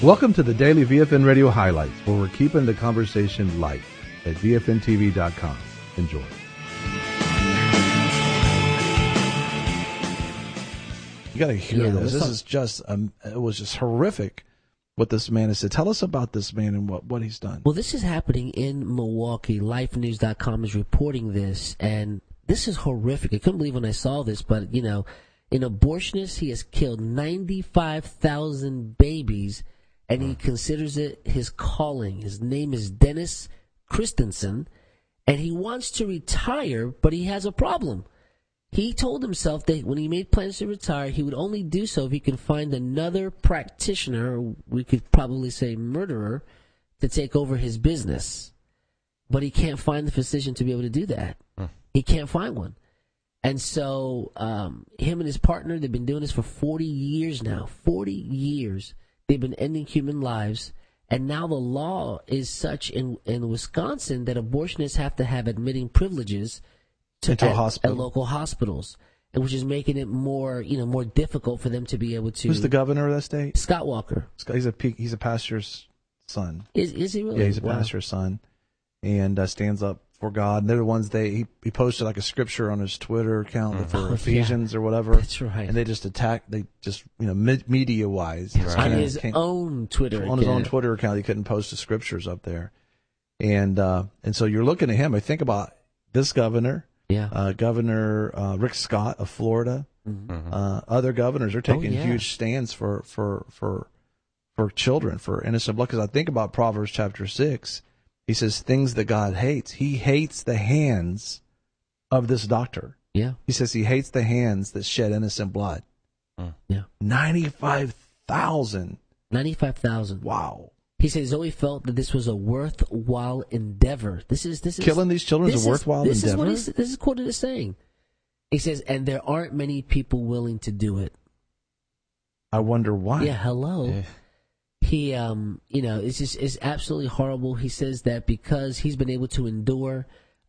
Welcome to the Daily VFN Radio Highlights, where we're keeping the conversation light at VFNTV.com. Enjoy. You got to hear this. This is just, it was just horrific what this man has said. Tell us about this man and what he's done. Well, this is happening in Milwaukee. LifeNews.com is reporting this, and this is horrific. I couldn't believe when I saw this, but, you know, an abortionist, he has killed 95,000 babies, and he considers it his calling. His name is Dennis Christensen, and he wants to retire, but he has a problem. He told himself that when he made plans to retire, he would only do so if he could find another practitioner, or we could probably say murderer, to take over his business. But he can't find the physician to be able to do that. He can't find one. And so him and his partner, they've been doing this for 40 years now. 40 years. They've been ending human lives. And now the law is such in Wisconsin that abortionists have to have admitting privileges into a hospital. At local hospitals, which is making it more difficult for them to be able to. Who's the governor of that state? Scott Walker. He's a pastor's son. Is he really? Yeah, he's a pastor's son, and stands up for God. And they're the ones he posted like a scripture on his Twitter account for Ephesians or whatever. That's right. And they just media wise on his own Twitter account. On his own Twitter account, he couldn't post the scriptures up there, and so you're looking at him. I think about this governor. Yeah, Governor Rick Scott of Florida. Other governors are taking huge stands for children, for innocent blood. Because I think about Proverbs chapter 6. He says things that God hates. He hates the hands of this doctor. Yeah, he says he hates the hands that shed innocent blood. Yeah, 95,000. 95,000. Wow. He says Zoe felt that this was a worthwhile endeavor. This is killing these children is a worthwhile endeavor. This is quoted as saying. He says, and there aren't many people willing to do it. I wonder why. Yeah, hello. Yeah. He, it's absolutely horrible. He says that because he's been able to endure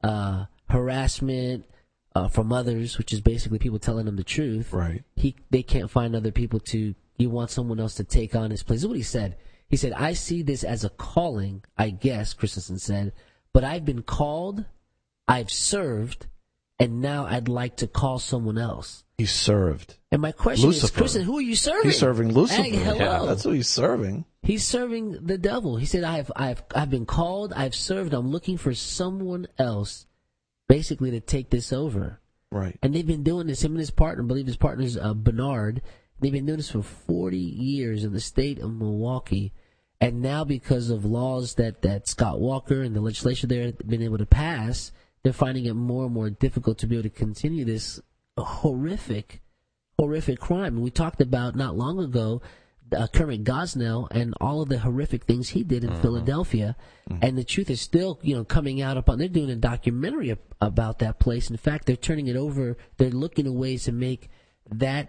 harassment from others, which is basically people telling him the truth. Right. They can't find other people to. He wants someone else to take on his place. This is what he said. He said, I see this as a calling, I guess, Christensen said, but I've been called, I've served, and now I'd like to call someone else. He served. And my question Lucifer. is, Christensen, who are you serving? He's serving Lucifer. Hey, hello. Yeah, that's who he's serving. He's serving the devil. He said, I've been called, I've served, I'm looking for someone else, basically, to take this over. Right. And they've been doing this, him and his partner, I believe his partner's Bernard. They've been doing this for 40 years in the state of Milwaukee, and now because of laws that Scott Walker and the legislature there have been able to pass, they're finding it more and more difficult to be able to continue this horrific crime. And we talked about not long ago Kermit Gosnell and all of the horrific things he did in Philadelphia, and the truth is still coming out upon. They're doing a documentary about that place. In fact, they're turning it over. They're looking at ways to make that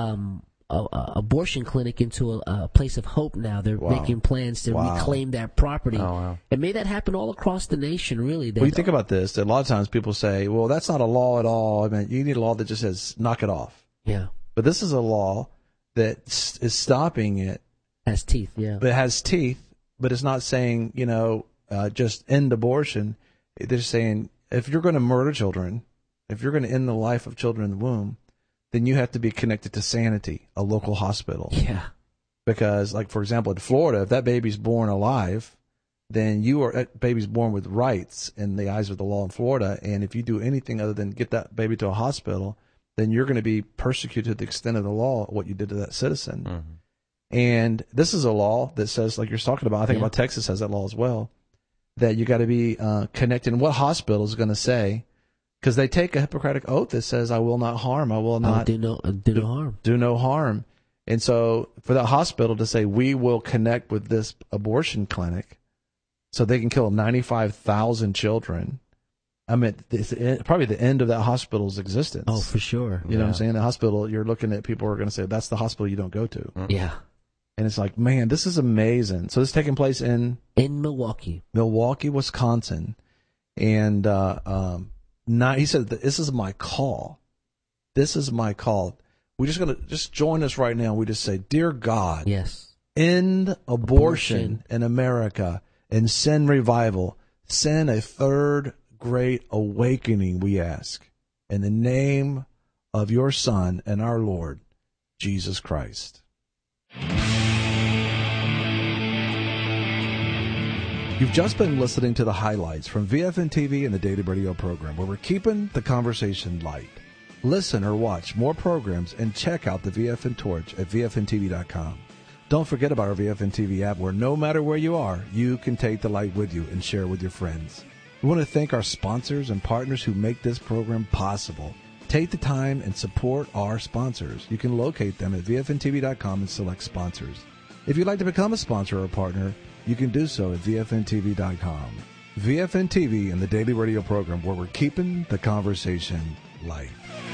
abortion clinic into a place of hope now. They're making plans to reclaim that property. Oh, wow. And may that happen all across the nation, really. Well, you think about this. A lot of times people say, well, that's not a law at all. I mean, you need a law that just says knock it off. Yeah. But this is a law that is stopping it. Has teeth, yeah. But it has teeth, but it's not saying, just end abortion. They're saying if you're going to murder children, if you're going to end the life of children in the womb, then you have to be connected to Sanity, a local hospital. Yeah. Because, like, for example, in Florida, if that baby's born alive, then that baby's born with rights in the eyes of the law in Florida. And if you do anything other than get that baby to a hospital, then you're going to be persecuted to the extent of the law, what you did to that citizen. Mm-hmm. And this is a law that says, like you're talking about, I think about Texas has that law as well, that you got to be connected. And what hospital is going to say? Because they take a Hippocratic oath that says, I will not harm, I will not do no harm. Do no harm. And so for that hospital to say, we will connect with this abortion clinic so they can kill 95,000 children, I mean, it's probably the end of that hospital's existence. Oh, for sure. You know what I'm saying? The hospital, you're looking at people who are going to say, that's the hospital you don't go to. Yeah. And it's like, man, this is amazing. So this is taking place in Milwaukee, Wisconsin. And he said, this is my call. This is my call. We're just going to join us right now. We just say, dear God, yes, End abortion in America and send revival. Send a third great awakening, we ask. In the name of your Son and our Lord, Jesus Christ. You've just been listening to the highlights from VFN TV and the Daily Radio program, where we're keeping the conversation light. Listen or watch more programs and check out the VFN Torch at VFNTV.com. Don't forget about our VFN TV app, where no matter where you are, you can take the light with you and share with your friends. We want to thank our sponsors and partners who make this program possible. Take the time and support our sponsors. You can locate them at VFNTV.com and select sponsors. If you'd like to become a sponsor or a partner, you can do so at VFNTV.com. VFN TV and the Daily Radio program, where we're keeping the conversation light.